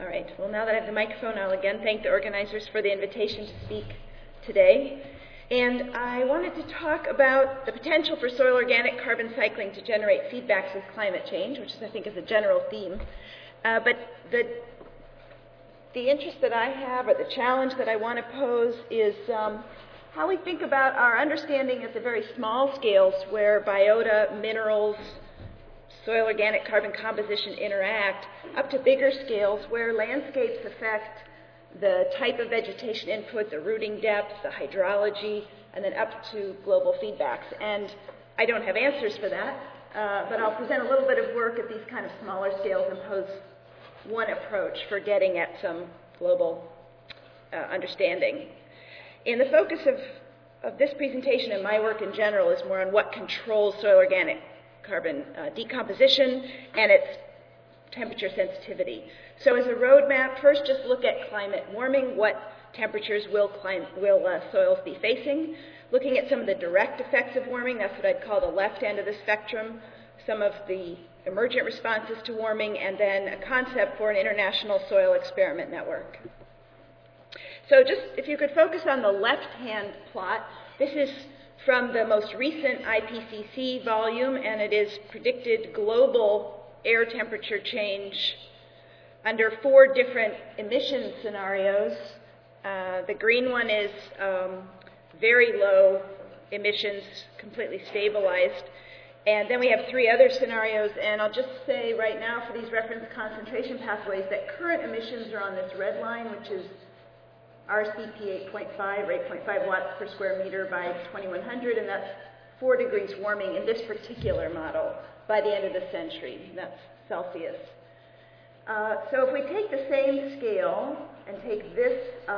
All right. Well, now that I have the microphone, I'll again thank the organizers for the invitation to speak today. And I wanted to talk about the potential for soil organic carbon cycling to generate feedbacks with climate change, which I think is a general theme. But the interest that I have, or the challenge that I want to pose, is how we think about our understanding at the very small scales where biota, minerals, soil organic carbon composition interact, up to bigger scales where landscapes affect the type of vegetation input, the rooting depth, the hydrology, and then up to global feedbacks. And I don't have answers for that, but I'll present a little bit of work at these kind of smaller scales and pose one approach for getting at some global understanding. And the focus of this presentation and my work in general is more on what controls soil organic carbon decomposition and its temperature sensitivity. So as a roadmap, first just look at climate warming, what temperatures will soils be facing. Looking at some of the direct effects of warming, that's what I'd call the left end of the spectrum, some of the emergent responses to warming, and then a concept for an international soil experiment network. So just if you could focus on the left-hand plot, this is from the most recent IPCC volume, and it is predicted global air temperature change under 4 different emission scenarios. The green one is very low emissions, completely stabilized. And then we have 3 other scenarios, and I'll just say right now for these reference concentration pathways that current emissions are on this red line, which is RCP 8.5, or 8.5 watts per square meter by 2100, and that's 4 degrees warming in this particular model by the end of the century. That's Celsius. So if we take the same scale and take this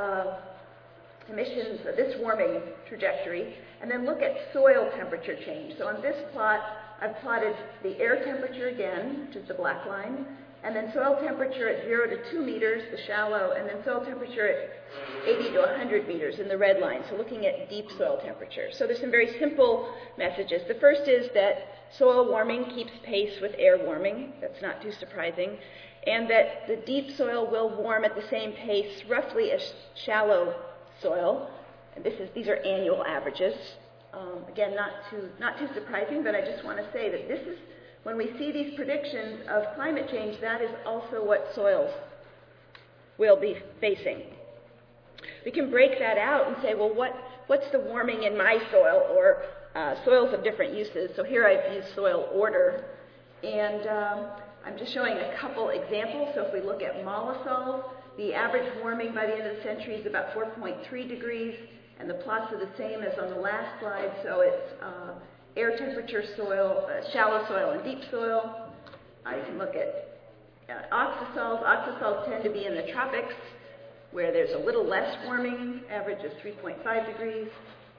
emissions, this warming trajectory, and then look at soil temperature change. So on this plot, I've plotted the air temperature again, which is the black line, and then soil temperature at 0 to 2 meters, the shallow, and then soil temperature at 80 to 100 meters in the red line, so looking at deep soil temperature. So there's some very simple messages. The first is that soil warming keeps pace with air warming. That's not too surprising. And that the deep soil will warm at the same pace roughly as shallow soil. And these are annual averages. Again, not too surprising, but I just want to say that this is, when we see these predictions of climate change, that is also what soils will be facing. We can break that out and say, well, what's the warming in my soil, or soils of different uses. So here I've used soil order, and I'm just showing a couple examples. So if we look at Mollisol, the average warming by the end of the century is about 4.3 degrees, and the plots are the same as on the last slide. So it's air temperature soil, shallow soil and deep soil. You can look at oxasols. Oxasols tend to be in the tropics, where there's a little less warming, average is 3.5 degrees.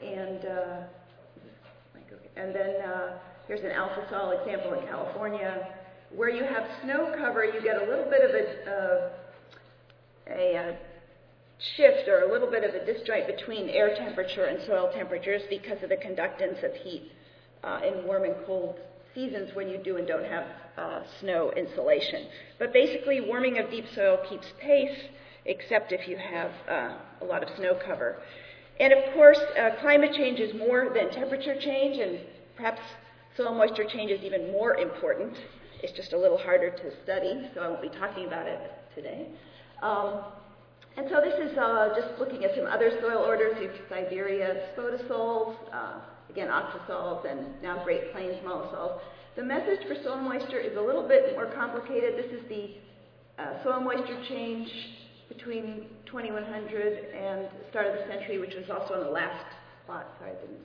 And then here's an alphasol example in California. Where you have snow cover, you get a little bit of a shift, or a little bit of a disjoint between air temperature and soil temperatures because of the conductance of heat in warm and cold seasons when you do and don't have snow insulation. But basically, warming of deep soil keeps pace, except if you have a lot of snow cover. And of course, climate change is more than temperature change, and perhaps soil moisture change is even more important. It's just a little harder to study, so I won't be talking about it today. And so this is just looking at some other soil orders. You have Siberia spodosols, again oxasols, and now Great Plains mollisols. The message for soil moisture is a little bit more complicated. This is the soil moisture change between 2100 and the start of the century, which was also on the last plot. Sorry, I didn't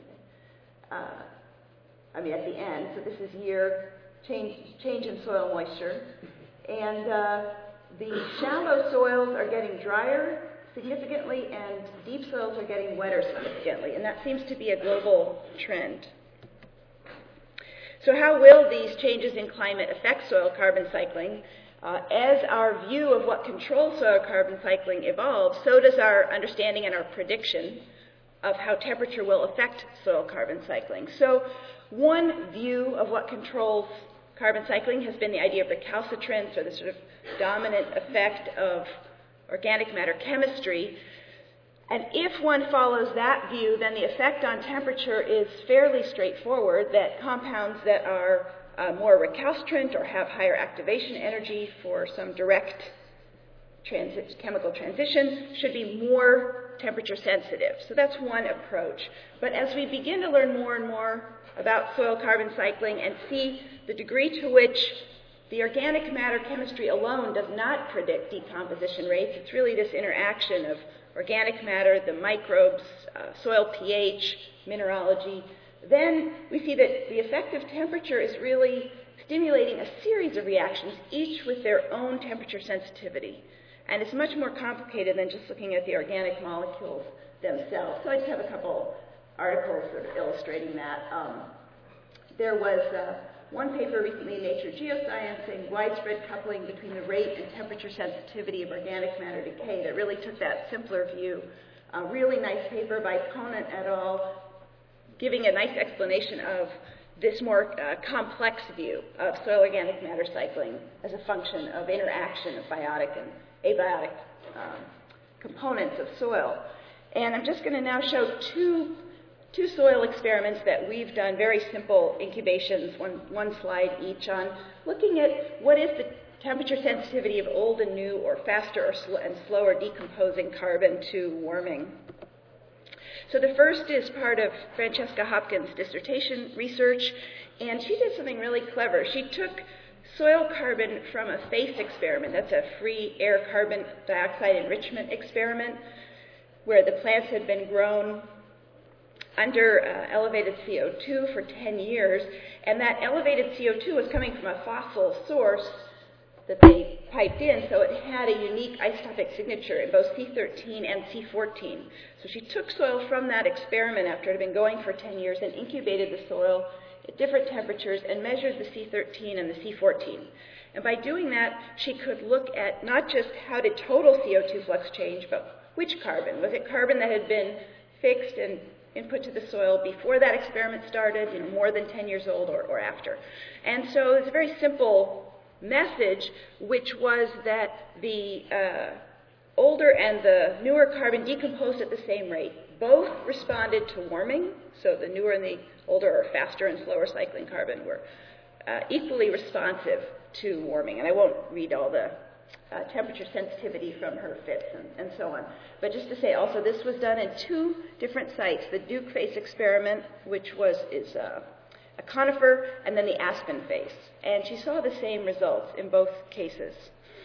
say. At the end. So this is year change in soil moisture. And the shallow soils are getting drier significantly, and deep soils are getting wetter significantly. And that seems to be a global trend. So how will these changes in climate affect soil carbon cycling? As our view of what controls soil carbon cycling evolves, so does our understanding and our prediction of how temperature will affect soil carbon cycling. So one view of what controls carbon cycling has been the idea of recalcitrance, or the sort of dominant effect of organic matter chemistry. And if one follows that view, then the effect on temperature is fairly straightforward, that compounds that are more recalcitrant or have higher activation energy for some direct chemical transition should be more temperature sensitive. So that's one approach. But as we begin to learn more and more about soil carbon cycling and see the degree to which the organic matter chemistry alone does not predict decomposition rates, it's really this interaction of organic matter, the microbes, soil pH, mineralogy, then we see that the effective temperature is really stimulating a series of reactions, each with their own temperature sensitivity. And it's much more complicated than just looking at the organic molecules themselves. So I just have a couple articles sort of illustrating that. There was one paper recently in Nature Geoscience saying widespread coupling between the rate and temperature sensitivity of organic matter decay that really took that simpler view. A really nice paper by Conant et al. Giving a nice explanation of this more complex view of soil organic matter cycling as a function of interaction of biotic and abiotic components of soil. And I'm just going to now show two soil experiments that we've done, very simple incubations, one slide each, on looking at what is the temperature sensitivity of old and new, or faster and slower decomposing carbon to warming. So the first is part of Francesca Hopkins' dissertation research, and she did something really clever. She took soil carbon from a FACE experiment. That's a free air carbon dioxide enrichment experiment where the plants had been grown under elevated CO2 for 10 years, and that elevated CO2 was coming from a fossil source that they piped in, so it had a unique isotopic signature in both C13 and C14. So she took soil from that experiment after it had been going for 10 years and incubated the soil at different temperatures and measured the C13 and the C14. And by doing that, she could look at not just how did total CO2 flux change, but which carbon. Was it carbon that had been fixed and input to the soil before that experiment started, more than 10 years old, or after? And so it's a very simple message, which was that the older and the newer carbon decomposed at the same rate. Both responded to warming, so the newer and the older, or faster and slower cycling carbon, were equally responsive to warming. And I won't read all the temperature sensitivity from her fits and so on. But just to say also, this was done in two different sites, the Duke face experiment, which is a conifer, and then the aspen face. And she saw the same results in both cases.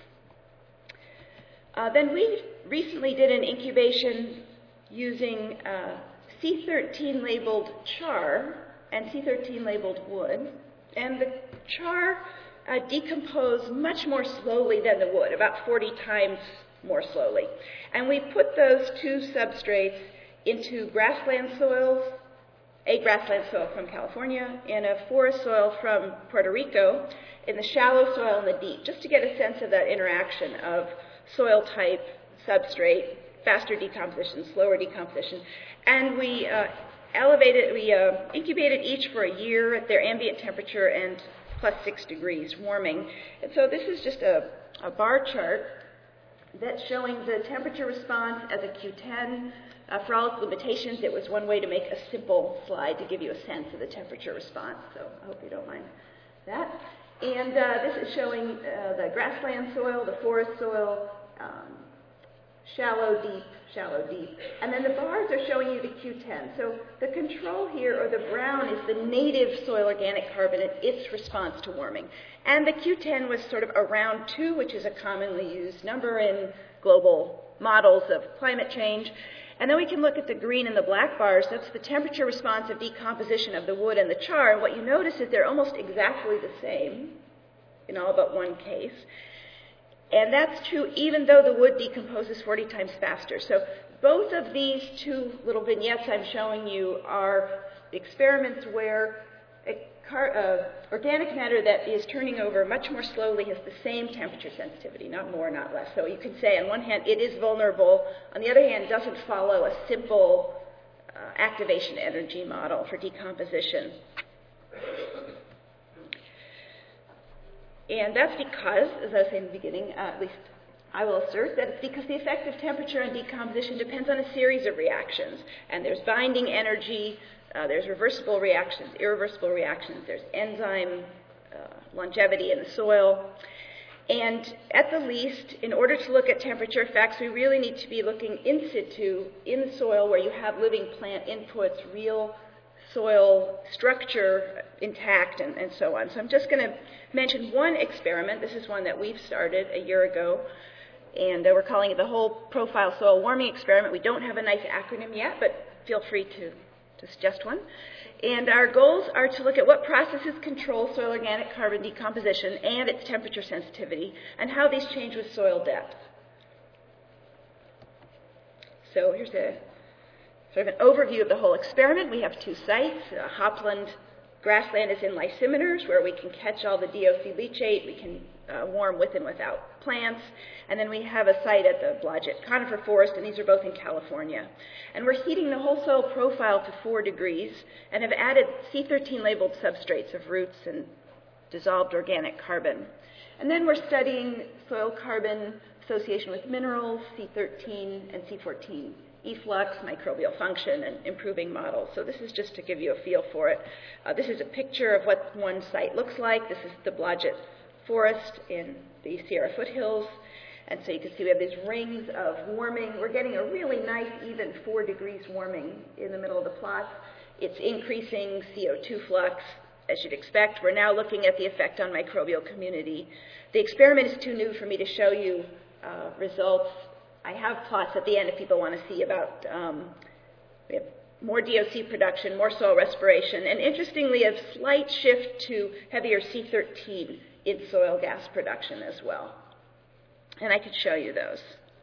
Then we recently did an incubation using C13 labeled char and C13 labeled wood. And the char decomposed much more slowly than the wood, about 40 times more slowly. And we put those two substrates into grassland soils, a grassland soil from California and a forest soil from Puerto Rico, in the shallow soil and the deep, just to get a sense of that interaction of soil type, substrate, faster decomposition, slower decomposition. And we incubated each for a year at their ambient temperature and plus 6 degrees warming. And so this is just a bar chart that's showing the temperature response as a Q10. For all its limitations, it was one way to make a simple slide to give you a sense of the temperature response, so I hope you don't mind that. And this is showing the grassland soil, the forest soil, shallow, deep, and then the bars are showing you the Q10. So the control here, or the brown, is the native soil organic carbon and its response to warming. And the Q10 was sort of around 2, which is a commonly used number in global models of climate change. And then we can look at the green and the black bars. That's the temperature response of decomposition of the wood and the char. And what you notice is they're almost exactly the same in all but one case. And that's true even though the wood decomposes 40 times faster. So both of these two little vignettes I'm showing you are experiments where organic matter that is turning over much more slowly has the same temperature sensitivity, not more, not less. So you can say, on one hand, it is vulnerable. On the other hand, it doesn't follow a simple activation energy model for decomposition. And that's because, as I was saying in the beginning, at least I will assert that it's because the effect of temperature on decomposition depends on a series of reactions. And there's binding energy, there's reversible reactions, irreversible reactions, there's enzyme longevity in the soil. And at the least, in order to look at temperature effects, we really need to be looking in situ, in the soil where you have living plant inputs, real soil structure intact, and so on. So I'm just going to mention one experiment. This is one that we've started a year ago, and we're calling it the Whole Profile Soil Warming Experiment. We don't have a nice acronym yet, but feel free to suggest one. And our goals are to look at what processes control soil organic carbon decomposition and its temperature sensitivity, and how these change with soil depth. So here's a sort of an overview of the whole experiment. We have two sites. Hopland grassland is in lysimeters, where we can catch all the DOC leachate. We can warm with and without plants. And then we have a site at the Blodgett conifer forest, and these are both in California. And we're heating the whole soil profile to 4 degrees and have added C13 labeled substrates of roots and dissolved organic carbon. And then we're studying soil carbon association with minerals, C13 and C14, efflux, microbial function, and improving models. So this is just to give you a feel for it. This is a picture of what one site looks like. This is the Blodgett forest in the Sierra foothills. And so you can see we have these rings of warming. We're getting a really nice, even 4 degrees warming in the middle of the plots. It's increasing CO2 flux, as you'd expect. We're now looking at the effect on microbial community. The experiment is too new for me to show you results. I have plots at the end if people want to see about we have more DOC production, more soil respiration, and interestingly, a slight shift to heavier C13 in soil gas production as well. And I could show you those.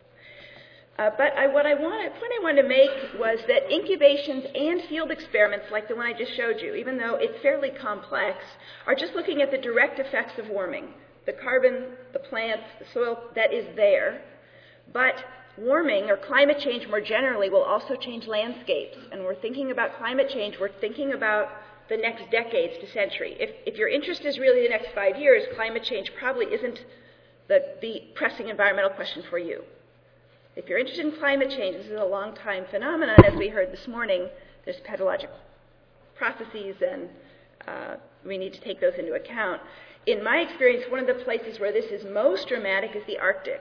But the point I wanted to make was that incubations and field experiments like the one I just showed you, even though it's fairly complex, are just looking at the direct effects of warming, the carbon, the plants, the soil that is there. But warming, or climate change more generally, will also change landscapes. And we're thinking about climate change, we're thinking about the next decades to century. If your interest is really the next 5 years, climate change probably isn't the pressing environmental question for you. If you're interested in climate change, this is a long-time phenomenon, as we heard this morning. There's pedological processes, and we need to take those into account. In my experience, one of the places where this is most dramatic is the Arctic.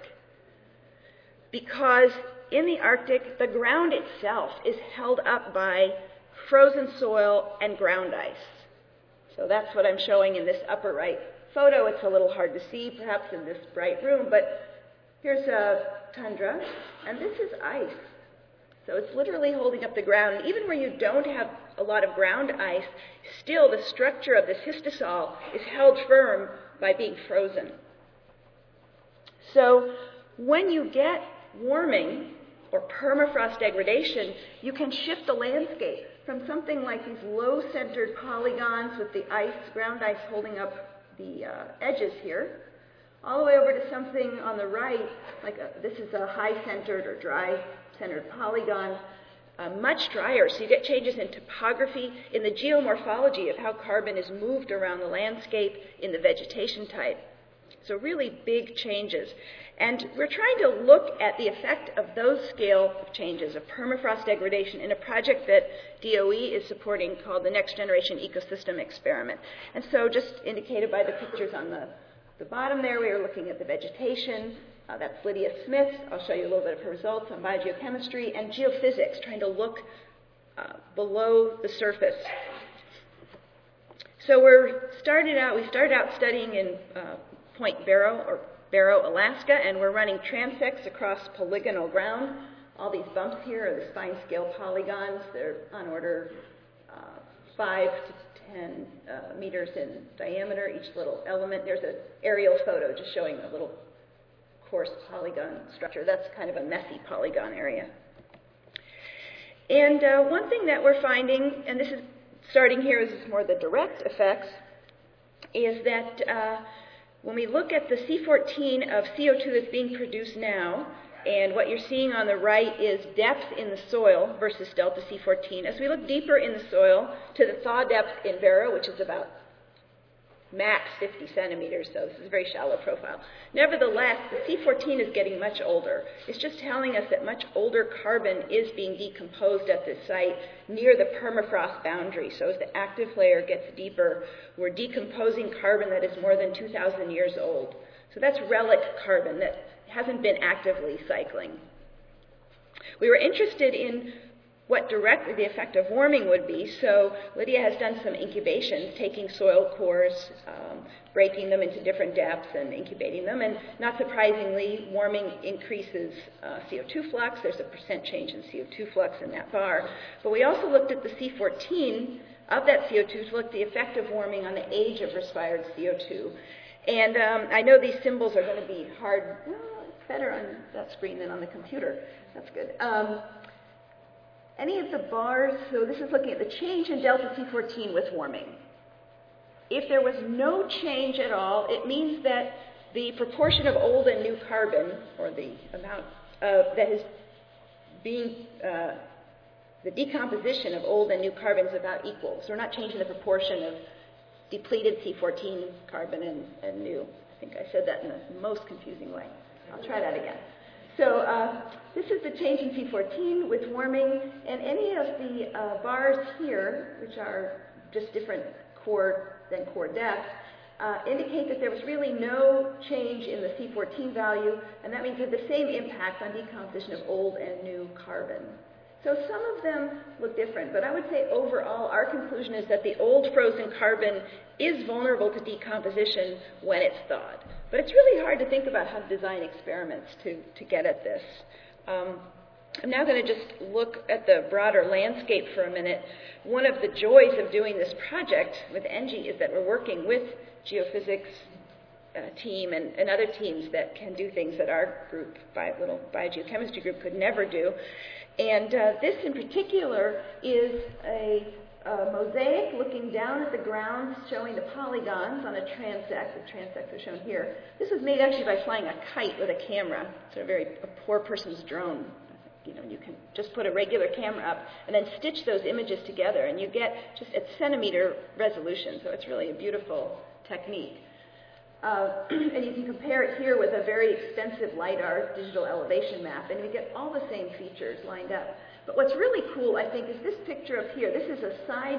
Because in the Arctic, the ground itself is held up by frozen soil and ground ice. So that's what I'm showing in this upper right photo. It's a little hard to see, perhaps, in this bright room, but here's a tundra, and this is ice. So it's literally holding up the ground. And even where you don't have a lot of ground ice, still the structure of this histosol is held firm by being frozen. So when you get warming or permafrost degradation, you can shift the landscape from something like these low-centered polygons with the ice, ground ice holding up the edges here, all the way over to something on the right, like this is a high-centered or dry-centered polygon, much drier. So you get changes in topography, in the geomorphology of how carbon is moved around the landscape, in the vegetation type. So really big changes. And we're trying to look at the effect of those scale of changes, of permafrost degradation, in a project that DOE is supporting called the Next Generation Ecosystem Experiment. And so just indicated by the pictures on the bottom there, we are looking at the vegetation. That's Lydia Smith. I'll show you a little bit of her results on biogeochemistry and geophysics, trying to look below the surface. So we started out studying in Point Barrow, Alaska, and we're running transects across polygonal ground. All these bumps here are the spine scale polygons. They're on order 5 to 10 meters in diameter, each little element. There's an aerial photo just showing a little coarse polygon structure. That's kind of a messy polygon area. And one thing that we're finding, and this is starting here, this is more the direct effects, is that when we look at the C14 of CO2 that's being produced now, and what you're seeing on the right is depth in the soil versus delta C14. As we look deeper in the soil to the thaw depth in Barrow, which is about max 50 centimeters, so this is a very shallow profile. Nevertheless, the C14 is getting much older. It's just telling us that much older carbon is being decomposed at this site near the permafrost boundary. So as the active layer gets deeper, we're decomposing carbon that is more than 2,000 years old. So that's relic carbon that hasn't been actively cycling. We were interested in what directly the effect of warming would be, so Lydia has done some incubations, taking soil cores, breaking them into different depths and incubating them, and not surprisingly, warming increases CO2 flux. There's a % change in CO2 flux in that bar. But we also looked at the C14 of that CO2 to look at the effect of warming on the age of respired CO2. And I know these symbols are going to be hard. Well, it's better on that screen than on the computer. That's good. Any of the bars, so this is looking at the change in delta C14 with warming. If there was no change at all, it means that the proportion of old and new carbon, or the amount that is being, the decomposition of old and new carbon is about equal. So we're not changing the proportion of depleted C14 carbon and new. I think I said that in the most confusing way. I'll try that again. So this is the change in C14 with warming, and any of the bars here, which are just different core than core depth, indicate that there was really no change in the C14 value, and that means it had the same impact on decomposition of old and new carbon. So some of them look different, but I would say overall our conclusion is that the old frozen carbon is vulnerable to decomposition when it's thawed. But it's really hard to think about how to design experiments to get at this. I'm now going to just look at the broader landscape for a minute. One of the joys of doing this project with ENGIE is that we're working with geophysics team and other teams that can do things that our group, little biogeochemistry group, could never do. And this in particular is a mosaic looking down at the ground showing the polygons on a transect. The transects are shown here. This was made actually by flying a kite with a camera. It's a poor person's drone. You know, you can just put a regular camera up and then stitch those images together, and you get just at centimeter resolution. So it's really a beautiful technique. And you can compare it here with a very extensive LiDAR digital elevation map, and you get all the same features lined up. But what's really cool, I think, is this picture up here. This is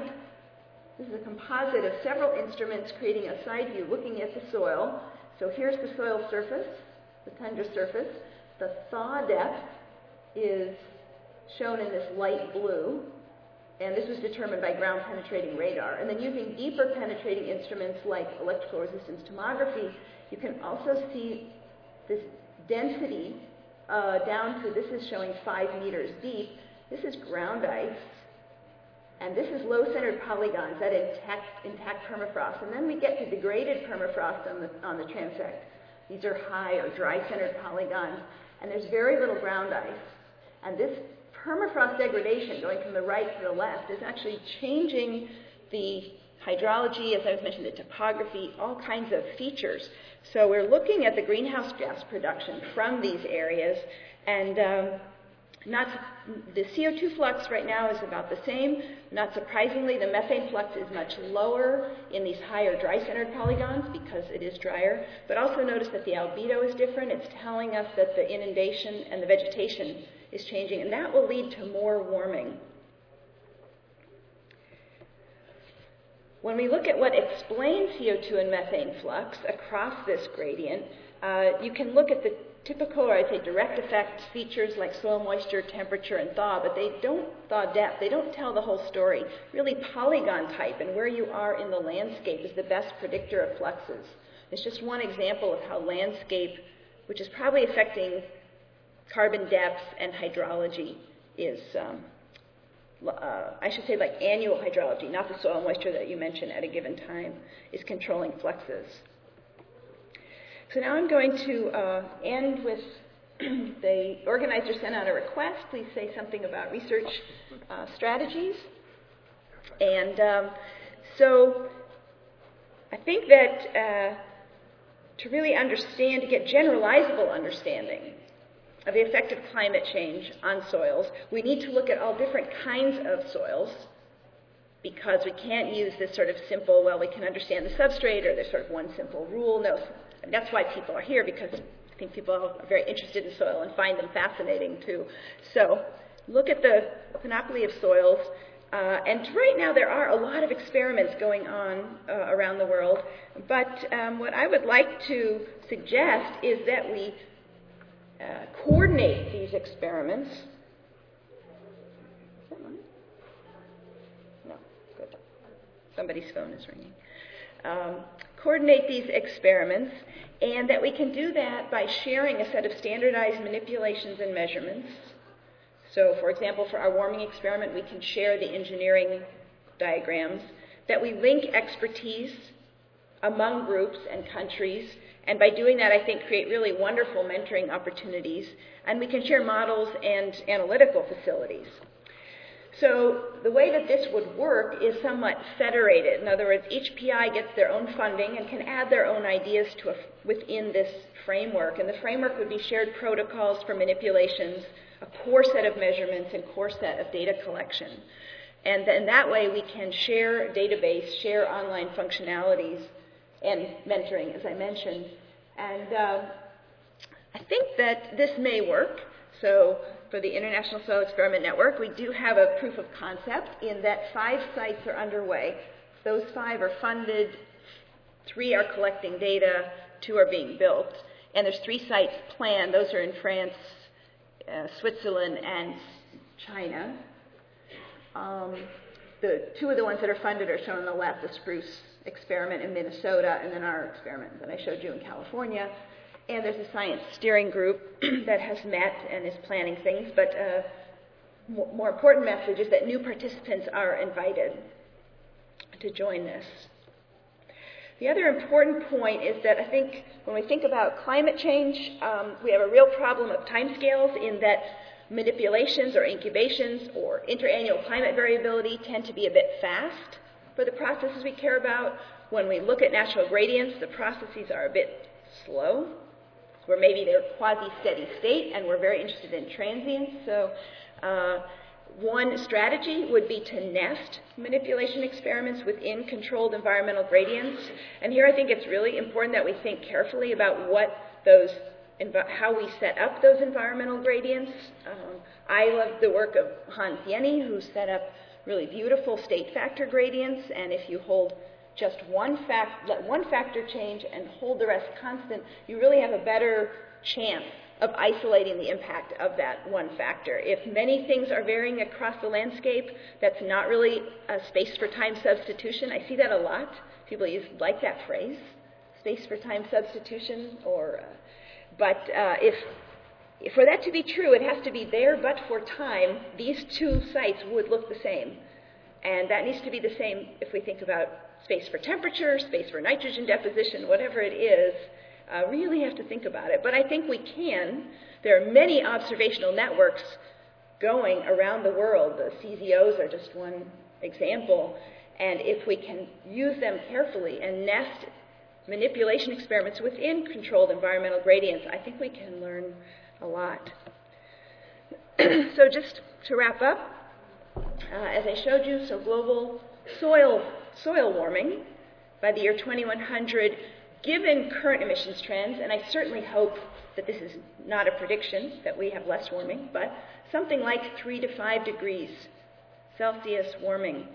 a composite of several instruments creating a side view looking at the soil. So here's the soil surface, the tundra surface. The thaw depth is shown in this light blue, and this was determined by ground-penetrating radar. And then using deeper penetrating instruments like electrical resistance tomography, you can also see this density down to, this is showing 5 meters deep. This is ground ice, and this is low-centered polygons, that intact permafrost. And then we get to degraded permafrost on the transect. These are high or dry-centered polygons, and there's very little ground ice. And this permafrost degradation going from the right to the left is actually changing the hydrology, as I mentioned, the topography, all kinds of features. So we're looking at the greenhouse gas production from these areas, and the CO2 flux right now is about the same. Not surprisingly, the methane flux is much lower in these higher dry-centered polygons because it is drier. But also notice that the albedo is different. It's telling us that the inundation and the vegetation is changing, and that will lead to more warming. When we look at what explains CO2 and methane flux across this gradient, you can look at the typical, or I'd say direct effect features like soil moisture, temperature, and thaw, but they don't thaw depth. They don't tell the whole story. Really, polygon type and where you are in the landscape is the best predictor of fluxes. It's just one example of how landscape, which is probably affecting carbon depth and hydrology, is, I should say like annual hydrology, not the soil moisture that you mentioned at a given time, is controlling fluxes. So now I'm going to end with the organizer sent out a request. Please say something about research strategies. And so I think that to really understand, to get generalizable understanding of the effect of climate change on soils, we need to look at all different kinds of soils because we can't use this sort of simple, well, we can understand the substrate, or there's sort of one simple rule. No, and that's why people are here, because I think people are very interested in soil and find them fascinating too. So look at the panoply of soils. And right now there are a lot of experiments going on around the world, but what I would like to suggest is that we coordinate these experiments. Is that mine? No, good. Somebody's phone is ringing. Coordinate these experiments, and that we can do that by sharing a set of standardized manipulations and measurements. So, for example, for our warming experiment, we can share the engineering diagrams, that we link expertise among groups and countries, and by doing that, I think, create really wonderful mentoring opportunities, and we can share models and analytical facilities. So the way that this would work is somewhat federated. In other words, each PI gets their own funding and can add their own ideas to within this framework, and the framework would be shared protocols for manipulations, a core set of measurements, and core set of data collection. And then that way we can share database, share online functionalities, and mentoring, as I mentioned. And I think that this may work. So for the International Soil Experiment Network, we do have a proof of concept in that 5 sites are underway. Those 5 are funded, 3 are collecting data, 2 are being built. And there's 3 sites planned. Those are in France, Switzerland, and China. The 2 of the ones that are funded are shown on the left, the Spruce experiment in Minnesota, and then our experiment that I showed you in California. And there's a science steering group that has met and is planning things, but more important message is that new participants are invited to join this. The other important point is that I think when we think about climate change, we have a real problem of timescales in that manipulations or incubations or interannual climate variability tend to be a bit fast for the processes we care about. When we look at natural gradients, the processes are a bit slow, where maybe they're quasi-steady state, and we're very interested in transients. So one strategy would be to nest manipulation experiments within controlled environmental gradients. And here I think it's really important that we think carefully about what those, how we set up those environmental gradients. I love the work of Hans Jenny, who set up really beautiful state factor gradients, and if you hold just let one factor change and hold the rest constant, you really have a better chance of isolating the impact of that one factor. If many things are varying across the landscape, that's not really a space for time substitution. I see that a lot. People like that phrase, space for time substitution. But for that to be true, it has to be there, but for time, these 2 sites would look the same. And that needs to be the same if we think about space for temperature, space for nitrogen deposition, whatever it is. Really have to think about it. But I think we can. There are many observational networks going around the world. The CZOs are just one example. And if we can use them carefully and nest manipulation experiments within controlled environmental gradients, I think we can learn a lot. So just to wrap up, as I showed you, so global soil warming by the year 2100, given current emissions trends, and I certainly hope that this is not a prediction that we have less warming, but something like 3 to 5 degrees Celsius warming.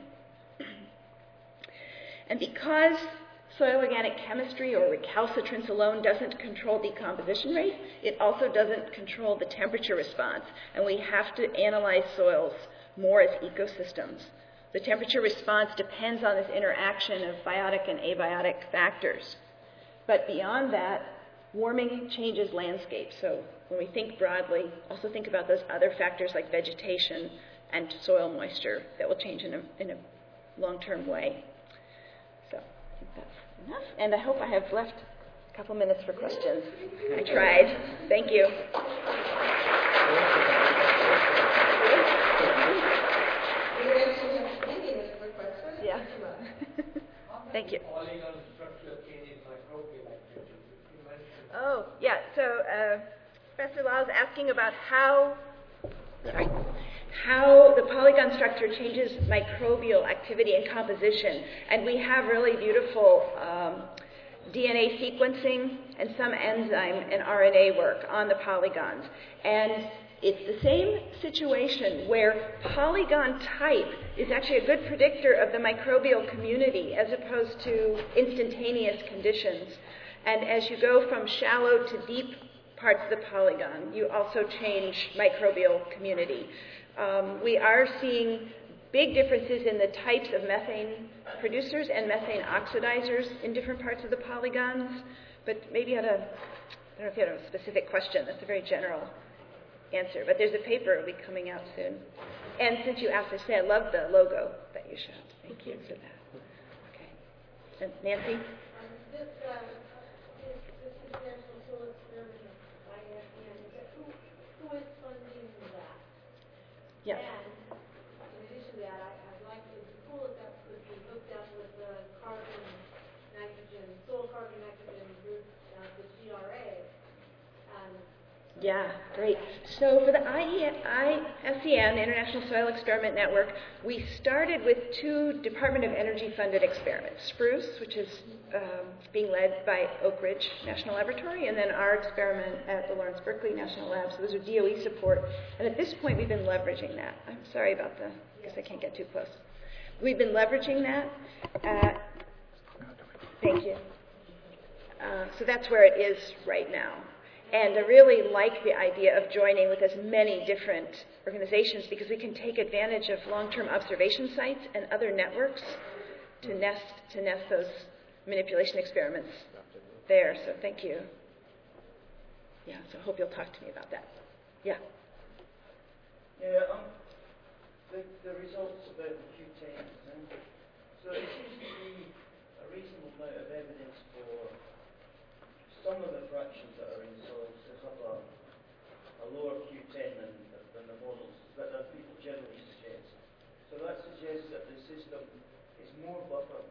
And because soil organic chemistry or recalcitrance alone doesn't control decomposition rate, it also doesn't control the temperature response, and we have to analyze soils more as ecosystems. The temperature response depends on this interaction of biotic and abiotic factors. But beyond that, warming changes landscape. So when we think broadly, also think about those other factors like vegetation and soil moisture that will change in a long-term way. So I think that's enough. And I hope I have left a couple minutes for questions. I tried. Thank you. Yeah. Thank you. Oh, yeah. So Professor Lau is asking about how how the polygon structure changes microbial activity and composition. And we have really beautiful DNA sequencing and some enzyme and RNA work on the polygons. And it's the same situation where polygon type is actually a good predictor of the microbial community as opposed to instantaneous conditions. And as you go from shallow to deep parts of the polygon, you also change microbial community. We are seeing big differences in the types of methane producers and methane oxidizers in different parts of the polygons. But maybe I don't know if you have a specific question. That's a very general answer. But there's a paper that will be coming out soon. And since you asked, I say I love the logo that you showed. Thank you for that. Okay. And Nancy? This international soil experiment by ISN, who is funding that? Yes. And in addition to that, I'd like to pull it up could be hooked up with the carbon, nitrogen, soil carbon, nitrogen group, the GRA. Yeah, great. So for the ISEN, the International Soil Experiment Network, we started with 2 Department of Energy funded experiments. Spruce, which is being led by Oak Ridge National Laboratory, and then our experiment at the Lawrence Berkeley National Lab. So those are DOE support. And at this point, we've been leveraging that. I'm sorry about because I can't get too close. We've been leveraging that. Thank you. So that's where it is right now. And I really like the idea of joining with as many different organizations because we can take advantage of long-term observation sites and other networks to nest those manipulation experiments there. So thank you. Yeah, so I hope you'll talk to me about that. Yeah. Yeah, the results about the Q10. So there seems to be a reasonable amount of evidence for some of the fractions that are in soils to have a lower Q10 than the models that people generally suggest. So that suggests that the system is more buffered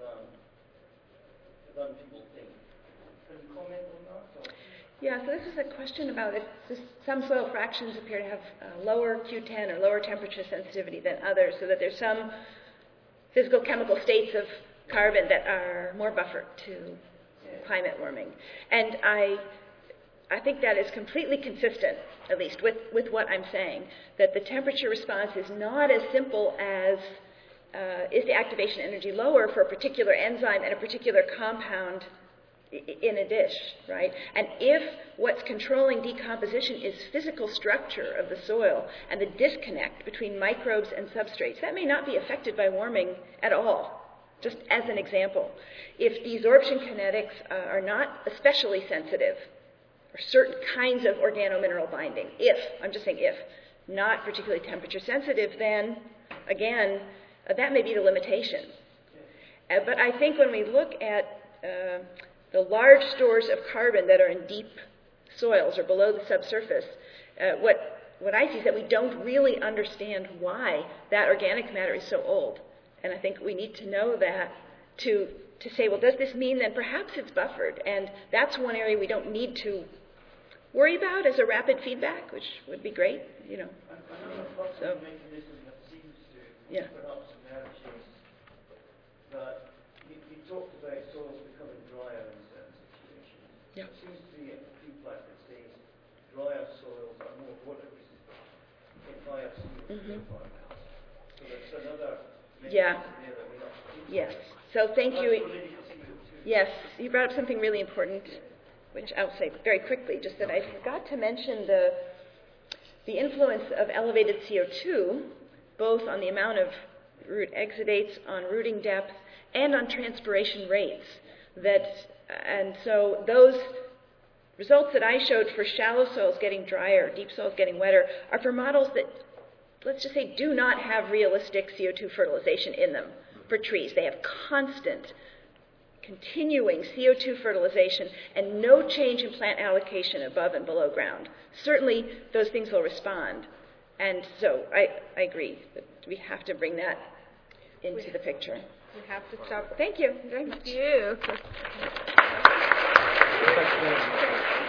than people think. Can you comment on that? Or? Yeah, so this is a question about if some soil fractions appear to have lower Q10 or lower temperature sensitivity than others, so that there's some physical chemical states of carbon that are more buffered to climate warming. And I think that is completely consistent, at least, with what I'm saying, that the temperature response is not as simple as is the activation energy lower for a particular enzyme and a particular compound in a dish, right? And if what's controlling decomposition is physical structure of the soil and the disconnect between microbes and substrates, that may not be affected by warming at all. Just as an example, if desorption kinetics are not especially sensitive, or certain kinds of organomineral binding, I'm just saying if, not particularly temperature sensitive, then, again, that may be the limitation. But I think when we look at the large stores of carbon that are in deep soils or below the subsurface, what I see is that we don't really understand why that organic matter is so old. And I think we need to know that to say, well, does this mean that perhaps it's buffered? And that's one area we don't need to worry about as a rapid feedback, which would be great, Another buffering mechanism that seems to perhaps emerge is that you talked about soils becoming drier in certain situations. Yeah. There seems to be a feedback that says drier soils are more water resistant in higher CO2 environments. So that's another mechanism there that we have to think Yes. about. So thank you. Related to CO2. Yes, you brought up something really important, which I'll say very quickly, just that I forgot to mention the influence of elevated CO2, both on the amount of root exudates, on rooting depth, and on transpiration rates. And so those results that I showed for shallow soils getting drier, deep soils getting wetter, are for models that, let's just say, do not have realistic CO2 fertilization in them for trees. They have constant, continuing CO2 fertilization and no change in plant allocation above and below ground. Certainly, those things will respond. And so I agree that we have to bring that into the picture. We have to stop. Thank you very much. Thank you.